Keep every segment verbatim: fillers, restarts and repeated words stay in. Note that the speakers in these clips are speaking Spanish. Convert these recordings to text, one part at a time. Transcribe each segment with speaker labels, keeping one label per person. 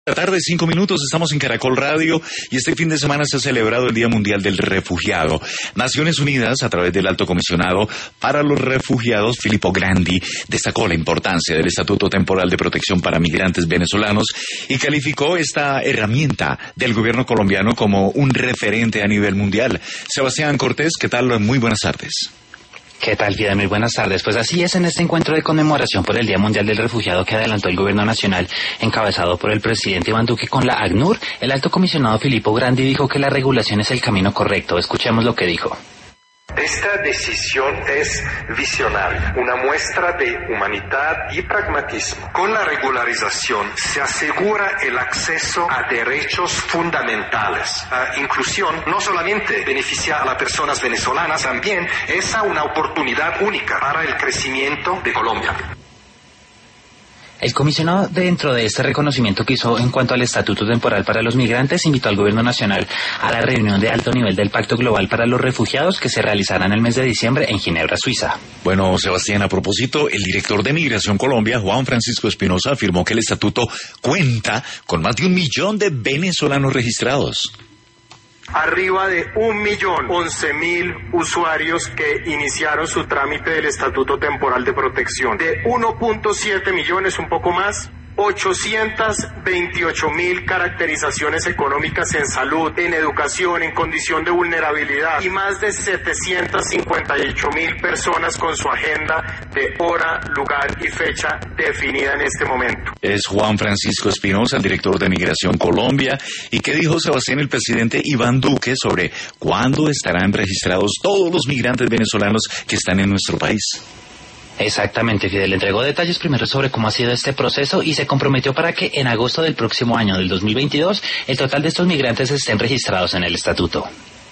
Speaker 1: La tarde, cinco minutos, estamos en Caracol Radio y este fin de semana se ha celebrado el Día Mundial del Refugiado. Naciones Unidas, a través del Alto Comisionado para los Refugiados, Filippo Grandi, destacó la importancia del Estatuto Temporal de Protección para Migrantes Venezolanos y calificó esta herramienta del gobierno colombiano como un referente a nivel mundial. Sebastián Cortés, ¿qué tal? Muy buenas tardes.
Speaker 2: ¿Qué tal, Fidel? Muy buenas tardes. Pues así es, en este encuentro de conmemoración por el Día Mundial del Refugiado que adelantó el Gobierno Nacional, encabezado por el presidente Iván Duque con la ACNUR, el alto comisionado Filippo Grandi dijo que la regulación es el camino correcto. Escuchemos lo que dijo.
Speaker 3: Esta decisión es visionaria, una muestra de humanidad y pragmatismo. Con la regularización se asegura el acceso a derechos fundamentales. La inclusión no solamente beneficia a las personas venezolanas, también es una oportunidad única para el crecimiento de Colombia.
Speaker 2: El comisionado, dentro de este reconocimiento que hizo en cuanto al Estatuto Temporal para los Migrantes, invitó al Gobierno Nacional a la reunión de alto nivel del Pacto Global para los Refugiados que se realizará en el mes de diciembre en Ginebra, Suiza.
Speaker 1: Bueno, Sebastián, a propósito, el director de Migración Colombia, Juan Francisco Espinosa, afirmó que el estatuto cuenta con más de un millón de venezolanos registrados.
Speaker 4: Arriba de un millón once mil usuarios que iniciaron su trámite del Estatuto Temporal de Protección. De uno punto siete millones, un poco más, ochocientas veintiocho mil caracterizaciones económicas en salud, en educación, en condición de vulnerabilidad y más de setecientas cincuenta y ocho mil personas con su agenda de hora, lugar y fecha definida en este momento.
Speaker 1: Es Juan Francisco Espinosa, el director de Migración Colombia. ¿Y qué dijo, Sebastián, el presidente Iván Duque sobre cuándo estarán registrados todos los migrantes venezolanos que están en nuestro país?
Speaker 2: Exactamente, Fidel entregó detalles primero sobre cómo ha sido este proceso y se comprometió para que en agosto del próximo año, del dos mil veintidós, el total de estos migrantes estén registrados en el estatuto.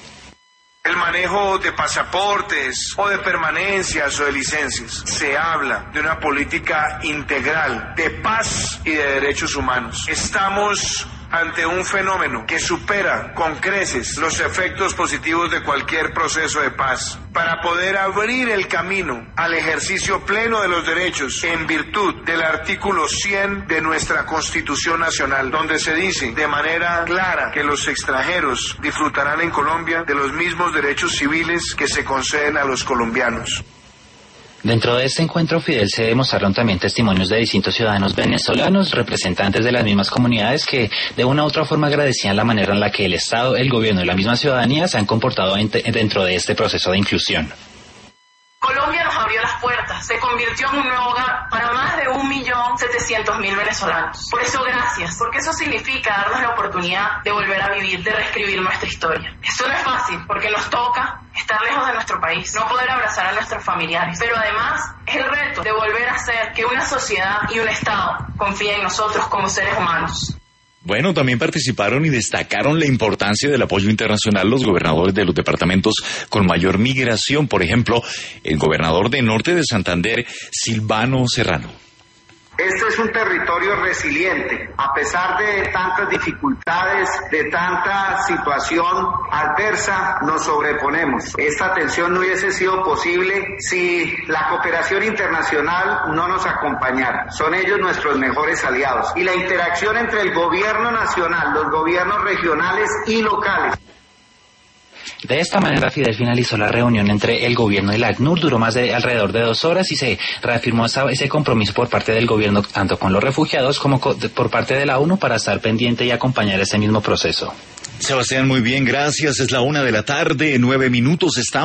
Speaker 5: El manejo de pasaportes o de permanencias o de licencias. Se habla de una política integral de paz y de derechos humanos. Estamos ante un fenómeno que supera con creces los efectos positivos de cualquier proceso de paz, para poder abrir el camino al ejercicio pleno de los derechos en virtud del artículo cien de nuestra Constitución Nacional, donde se dice de manera clara que los extranjeros disfrutarán en Colombia de los mismos derechos civiles que se conceden a los colombianos.
Speaker 2: Dentro de este encuentro, Fidel, se demostraron también testimonios de distintos ciudadanos venezolanos, representantes de las mismas comunidades que de una u otra forma agradecían la manera en la que el Estado, el gobierno y la misma ciudadanía se han comportado dentro de este proceso de inclusión.
Speaker 6: Colombia nos abrió las puertas, se convirtió en un nuevo hogar para más de un millón setecientos mil venezolanos. Por eso gracias, porque eso significa darnos la oportunidad de volver a vivir, de reescribir nuestra historia. Eso no es fácil, porque nos toca estar lejos de nuestro país, no poder abrazar a nuestros familiares, pero además es el reto de volver a hacer que una sociedad y un Estado confíen en nosotros como seres humanos.
Speaker 1: Bueno, también participaron y destacaron la importancia del apoyo internacional los gobernadores de los departamentos con mayor migración. Por ejemplo, el gobernador de Norte de Santander, Silvano Serrano.
Speaker 7: Este es un territorio resiliente, a pesar de tantas dificultades, de tanta situación adversa, nos sobreponemos. Esta atención no hubiese sido posible si la cooperación internacional no nos acompañara. Son ellos nuestros mejores aliados. Y la interacción entre el gobierno nacional, los gobiernos regionales y locales.
Speaker 2: De esta manera, Fidel finalizó la reunión entre el gobierno y la ACNUR, duró más de alrededor de dos horas y se reafirmó esa, ese compromiso por parte del gobierno, tanto con los refugiados como por parte de la ONU, para estar pendiente y acompañar ese mismo proceso.
Speaker 1: Sebastián, muy bien, gracias. Es la una de la tarde, nueve minutos. Estamos